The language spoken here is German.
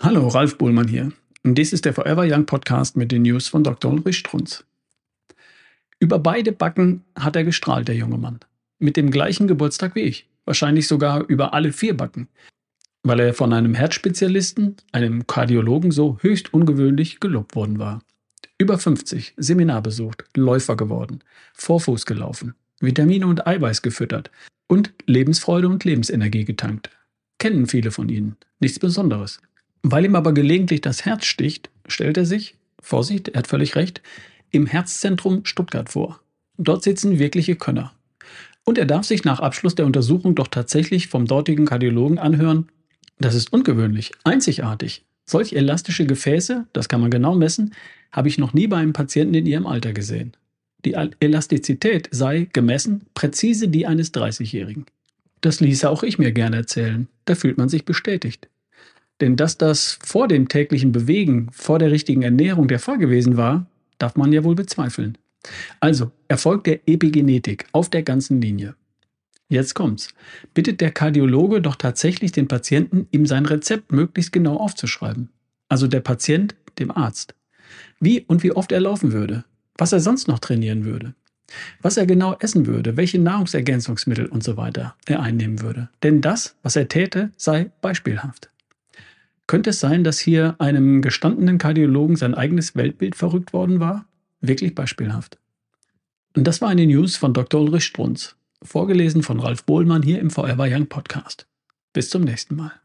Hallo, Ralf Bohlmann hier. Und dies ist der Forever Young Podcast mit den News von Dr. Ulrich Strunz. Über beide Backen hat er gestrahlt, der junge Mann. Mit dem gleichen Geburtstag wie ich. Wahrscheinlich sogar über alle 4 Backen. Weil er von einem Herzspezialisten, einem Kardiologen, so höchst ungewöhnlich gelobt worden war. Über 50, Seminar besucht, Läufer geworden, Vorfuß gelaufen, Vitamine und Eiweiß gefüttert und Lebensfreude und Lebensenergie getankt. Kennen viele von ihnen. Nichts Besonderes. Weil ihm aber gelegentlich das Herz sticht, stellt er sich, Vorsicht, er hat völlig recht, im Herzzentrum Stuttgart vor. Dort sitzen wirkliche Könner. Und er darf sich nach Abschluss der Untersuchung doch tatsächlich vom dortigen Kardiologen anhören: Das ist ungewöhnlich, einzigartig. Solch elastische Gefäße, das kann man genau messen, habe ich noch nie bei einem Patienten in ihrem Alter gesehen. Die Elastizität sei, gemessen, präzise die eines 30-Jährigen. Das ließe auch ich mir gerne erzählen. Da fühlt man sich bestätigt. Denn dass das vor dem täglichen Bewegen, vor der richtigen Ernährung der Fall gewesen war, darf man ja wohl bezweifeln. Also, Erfolg der Epigenetik auf der ganzen Linie. Jetzt kommt's. Bittet der Kardiologe doch tatsächlich den Patienten, ihm sein Rezept möglichst genau aufzuschreiben. Also der Patient dem Arzt. Wie und wie oft er laufen würde. Was er sonst noch trainieren würde. Was er genau essen würde, welche Nahrungsergänzungsmittel und so weiter er einnehmen würde. Denn das, was er täte, sei beispielhaft. Könnte es sein, dass hier einem gestandenen Kardiologen sein eigenes Weltbild verrückt worden war? Wirklich beispielhaft. Und das war eine News von Dr. Ulrich Strunz, vorgelesen von Ralf Bohlmann hier im Forever Young Podcast. Bis zum nächsten Mal.